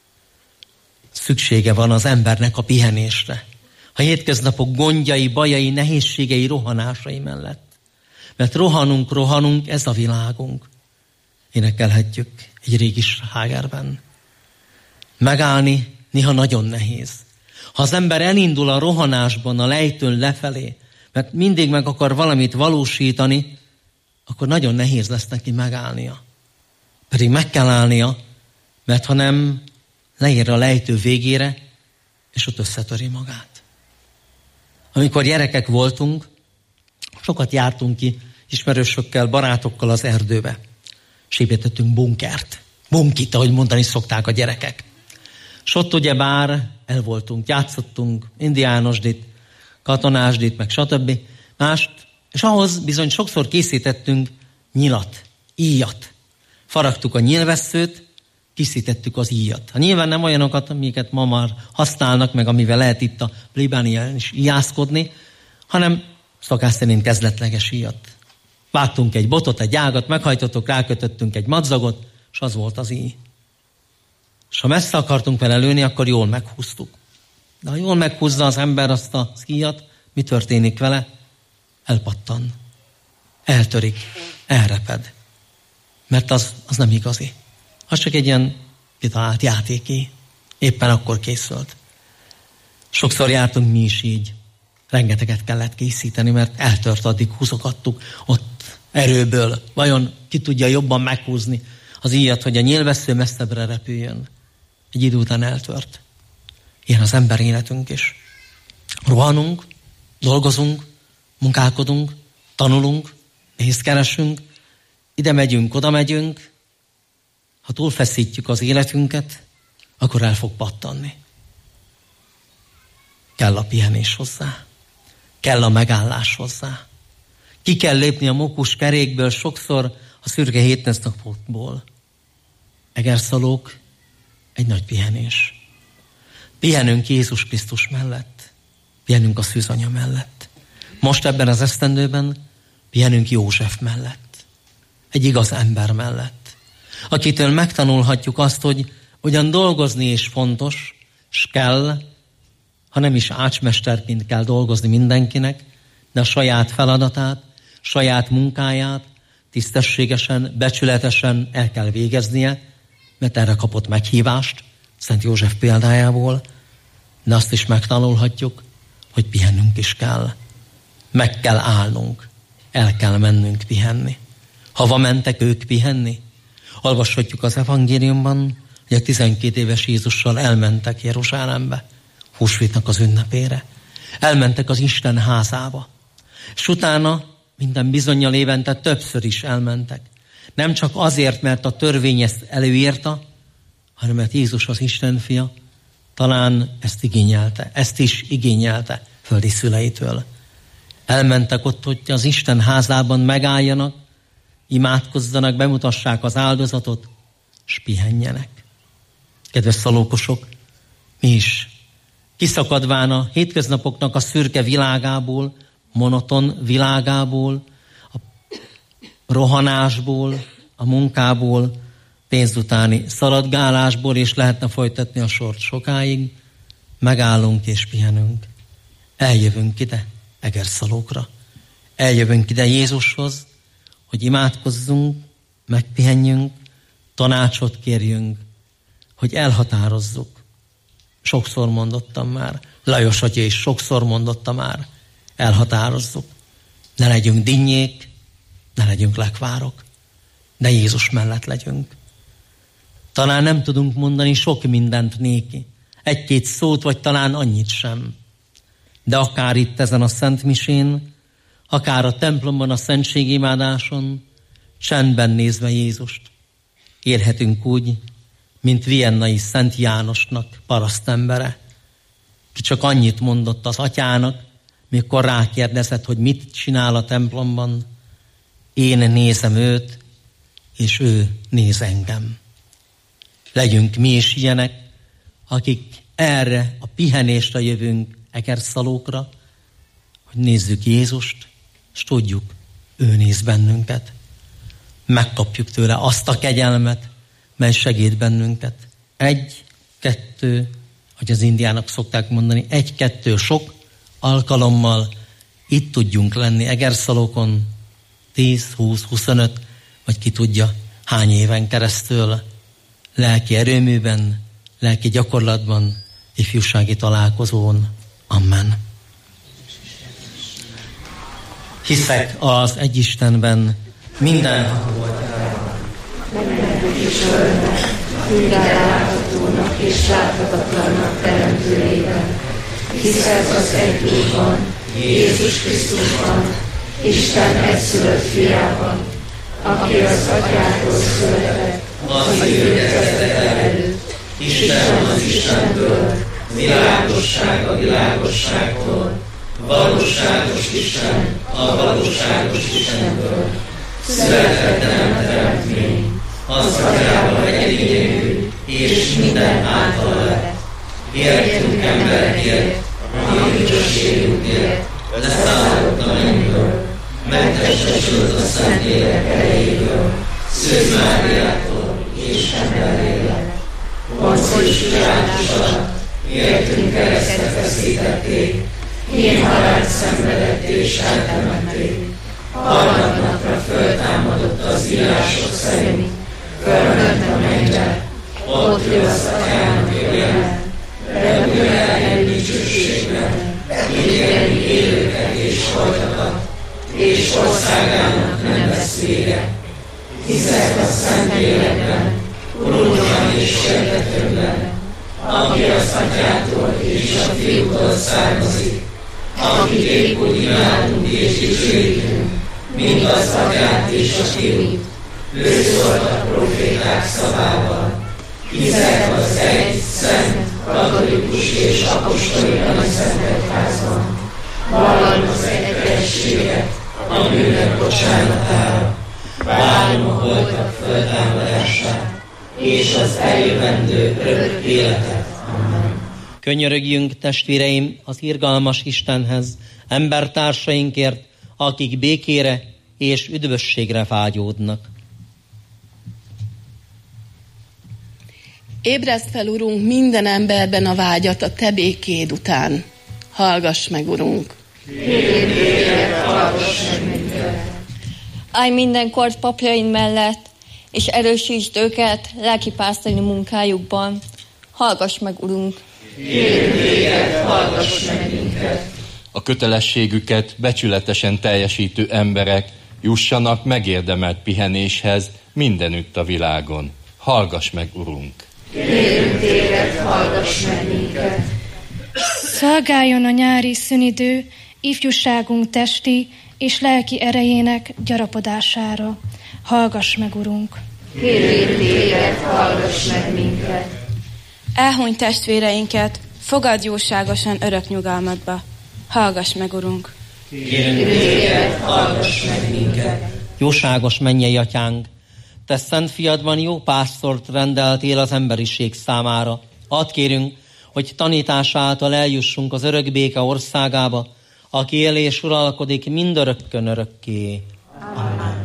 Szüksége van az embernek a pihenésre. A hétköznapok gondjai, bajai, nehézségei, rohanásai mellett. Mert rohanunk, rohanunk, ez a világunk. Énekelhetjük egy régi slágerben. Megállni néha nagyon nehéz. Ha az ember elindul a rohanásban, a lejtőn lefelé, mert mindig meg akar valamit valósítani, akkor nagyon nehéz lesz neki megállnia. Pedig meg kell állnia, mert ha nem, leér a lejtő végére, és ott összetöri magát. Amikor gyerekek voltunk, sokat jártunk ki ismerősökkel, barátokkal az erdőbe. És építettünk bunkert. Bunkit, ahogy mondani szokták a gyerekek. És ott ugyebár el voltunk, játszottunk indiánosdit, katonásdit, meg stb. Mást, és ahhoz bizony sokszor készítettünk nyilat, íjat. Faragtuk a nyilvesszőt, készítettük az íjat. Ha nyilván nem olyanokat, amiket ma már használnak, meg amivel lehet itt a plébánián is íjászkodni, hanem szokás szerint kezdetleges íjat. Vágtunk egy botot, egy ágat, meghajtottuk, rákötöttünk egy madzagot, és az volt az íj. És ha messze akartunk vele lőni, akkor jól meghúztuk. De ha jól meghúzza az ember azt az íjat, mi történik vele? Elpattan. Eltörik. Elreped. Mert az, az nem igazi. Az csak egy ilyen kitalált játéké. Éppen akkor készült. Sokszor jártunk mi is így. Rengeteget kellett készíteni, mert eltört, addig húzogattuk ott erőből. Vajon ki tudja jobban meghúzni az íjat, hogy a nyílvessző messzebbre repüljön. Egy idő után eltört. Ilyen az ember életünk is. Rohanunk, dolgozunk, munkálkodunk, tanulunk, pénzt keresünk, ide megyünk, oda megyünk. Ha túlfeszítjük az életünket, akkor el fog pattanni. Kell a pihenés hozzá. Kell a megállás hozzá. Ki kell lépni a mókus kerékből, sokszor a szürke hétköznapokból. Egerszalók, egy nagy pihenés. Pihenünk Jézus Krisztus mellett. Pihenünk a szűzanya mellett. Most ebben az esztendőben pihenünk József mellett. Egy igaz ember mellett. Akitől megtanulhatjuk azt, hogy ugyan dolgozni is fontos, s kell, ha nem is ácsmesterként kell dolgozni mindenkinek, de a saját feladatát, saját munkáját tisztességesen, becsületesen el kell végeznie, mert erre kapott meghívást, Szent József példájából, de azt is megtanulhatjuk, hogy pihennünk is kell. Meg kell állnunk, el kell mennünk pihenni. Hova mentek ők pihenni? Olvashatjuk az evangéliumban, hogy a tizenkét éves Jézussal elmentek Jeruzsálembe, húsvétnak az ünnepére. Elmentek az Isten házába. És utána minden bizonnyal évente többször is elmentek. Nem csak azért, mert a törvény ezt előírta, hanem mert Jézus az Isten fia talán ezt igényelte, ezt is igényelte földi szüleitől. Elmentek ott, hogy az Isten házában megálljanak, imádkozzanak, bemutassák az áldozatot, és pihenjenek. Kedves szalókosok, mi is kiszakadván a hétköznapoknak a szürke világából, monoton világából, a rohanásból, a munkából, pénz utáni szaladgálásból, és lehetne folytatni a sort sokáig, megállunk és pihenünk. Eljövünk ide Egerszalókra. Eljövünk ide Jézushoz, hogy imádkozzunk, megpihenjünk, tanácsot kérjünk, hogy elhatározzuk. Sokszor mondottam már, Lajos atya is sokszor mondotta már, elhatározzuk. Ne legyünk dinnyék, ne legyünk lekvárok, de Jézus mellett legyünk. Talán nem tudunk mondani sok mindent néki, egy-két szót, vagy talán annyit sem. De akár itt ezen a Szent Misén, akár a templomban a szentségimádáson, csendben nézve Jézust, érhetünk úgy, mint viennai Szent Jánosnak parasztembere, ki csak annyit mondott az atyának, mikor rákérdezett, hogy mit csinál a templomban. Én nézem őt, és ő néz engem. Legyünk mi is ilyenek, akik erre a pihenésre jövünk Egerszalókra, hogy nézzük Jézust, és tudjuk, ő néz bennünket. Megkapjuk tőle azt a kegyelmet, mely segít bennünket. Egy, kettő, hogy az indiának szokták mondani, egy-kettő sok alkalommal itt tudjunk lenni Egerszalókon tíz, húsz, huszonöt, vagy ki tudja hány éven keresztül lelki erőműben, lelki gyakorlatban, ifjúsági találkozón. Amen. Hiszek az egy Istenben, mindenható atyában, mennek és földnek, minden láthatónak és láthatatlannak teremtőjében. Hiszek az egy Úrban, Jézus Krisztusban, Isten egyszülött fiában, aki az atyától született, az idők kezdete előtt, Isten az Istentől, világosság a világosságtól, valóságos Isten a valóságos Istentől, született nem teremtmény, az atyával egyedül, és minden által lett. Értünk emberekért, a bűnösségünkért, leszállott a mennyből, megtestesült a Szentlélek erejéből, Szűz Máriától és emberré lett. Poncius Pilátus alatt értünk keresztre feszítették, én halált szenvedett és eltemették. Harmadnapra föltámadott az írások szerint, fölment a mennybe, ott ő az atyának jelen, de újra eldicsőségben, mindeni élőket és holtakat, és országának nem vesz vége. Hiszek a Szentlélekben, Urunkban és Sértetőben, aki az Atyától és a Fiútól származik, akit épp úgy imádunk és dicsőítünk, mint az Atyát és a Fiút. Ő szólt a proféták szavával. Hiszek az egy, szent, katolikus és apostoli nagyszentegyházban. Vallom az egyességet, a bűnök bocsánatára. Várom a holtak föltámadását, és az eljövendő örök életet. Amen. Könyörögjünk, testvéreim, az irgalmas Istenhez, embertársainkért, akik békére és üdvösségre vágyódnak. Ébreszt fel, Urunk, minden emberben a vágyat a Te békéd után. Hallgass meg, Urunk! Állj mindenkor papjain mellett, és erősítsd őket lelkipásztori munkájukban. Hallgass meg, Urunk! Kérünk téged, hallgass meg minket! A kötelességüket becsületesen teljesítő emberek jussanak megérdemelt pihenéshez mindenütt a világon. Hallgass meg, Urunk! Kérünk téged, hallgass meg minket! Szolgáljon a nyári szünidő ifjúságunk testi és lelki erejének gyarapodására. Hallgass meg, Urunk! Kérünk téged, hallgass meg minket! Elhunyt testvéreinket fogadj jóságosan örök nyugalmadba. Hallgass meg, Urunk! Kérünk téged, hallgass meg minket! Jóságos mennyei Atyánk, Te szent fiadban jó pásztort rendeltél az emberiség számára. Add, kérünk, hogy tanítás által eljussunk az örök béke országába, aki él és uralkodik mindörökkön örökké. Amen.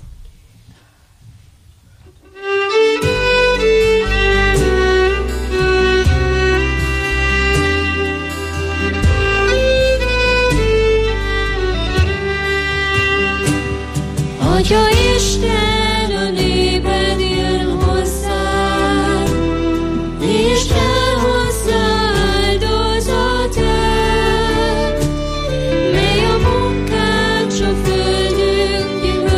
Atya Isten, a néped jön hozzád, és te hozzá áldozatát, mely a munkád s a földünk gyümölcsét.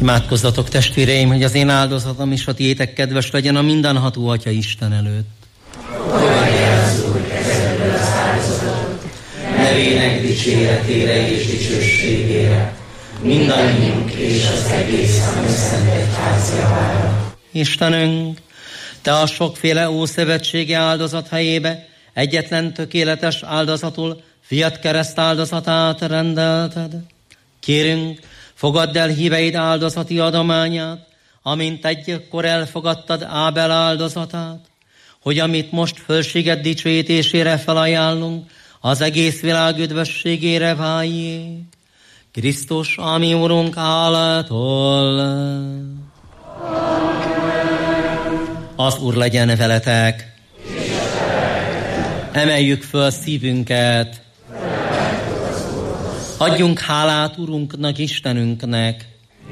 Imádkozzatok, testvéreim, hogy az én áldozatom és a tiétek kedves legyen a mindenható Atya Isten előtt. Nevének dicséretére és dicsőségére, mindannyiunk és az egész Szent Egyház javára. Istenünk, Te a sokféle ószövetségi áldozat helyébe egyetlen tökéletes áldozatul fiat kereszt áldozatát rendelted. Kérünk, fogadd el híveid áldozati adományát, amint egykor elfogadtad Ábel áldozatát, hogy amit most fölséged dicsőítésére felajánlunk, az egész világ üdvösségére váljék. Krisztus, ami Urunk által. Az Úr legyen veletek. Emeljük föl szívünket. Adjunk hálát Urunknak, Istenünknek.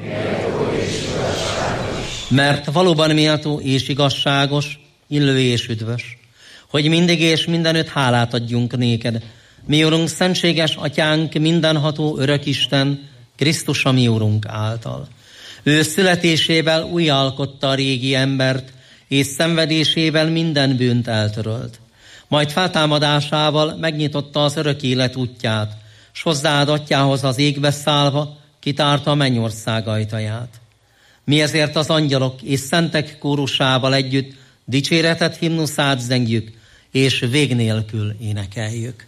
Mert valóban méltó és igazságos, illő és üdvös, hogy mindig és mindenütt hálát adjunk néked. Mi Urunk, szentséges Atyánk, mindenható örök Isten, Krisztus a mi Urunk által. Ő születésével újjalkotta a régi embert, és szenvedésével minden bűnt eltörölt. Majd feltámadásával megnyitotta az örök élet útját, s hozzád Atyához az égbe szállva kitárta a mennyország ajtaját. Mi ezért az angyalok és szentek kórusával együtt dicséretet himnuszát zengjük, és vég nélkül énekeljük.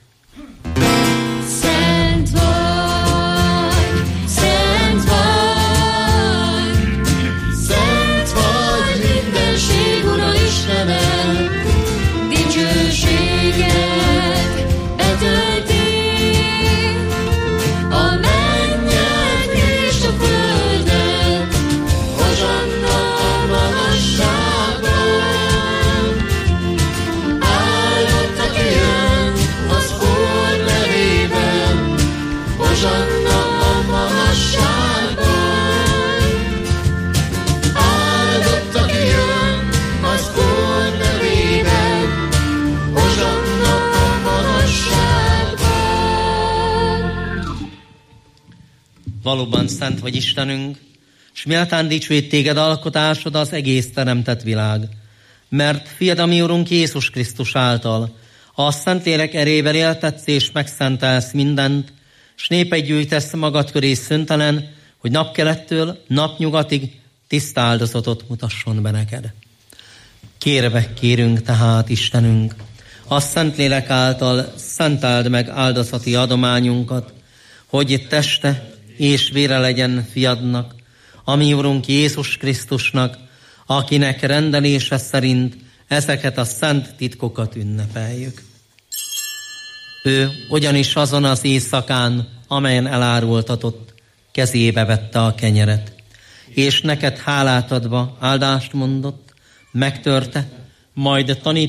Szent vagy, szent vagy, szent vagy mindenség Ura Istenem, dicsőséget betölti a mennyet és a földet, hozsanna a magasságban. Áldott, aki jön az Úr nevében, hozsanna a magasságban. Áldott, aki jön az Úr nevében, hozsanna a magasságban. Valóban szent vagy Istenünk, s méltán dicsőít téged alkotásod az egész teremtett világ. Mert fiad, a mi Urunk Jézus Krisztus által, a Szentlélek erével éltetsz és megszentelsz mindent, s népet gyűjtesz magad köré szüntelen, hogy napkelettől napnyugatig tiszta áldozatot mutasson be neked. Kérve kérünk tehát, Istenünk, a Szentlélek által szenteld meg áldozati adományunkat, hogy teste és vére legyen fiadnak, a mi Urunk Jézus Krisztusnak, akinek rendelése szerint ezeket a szent titkokat ünnepeljük. Ő ugyanis azon az éjszakán, amelyen elárultatott, kezébe vette a kenyeret, és neked hálát adva áldást mondott, megtörte, majd tanít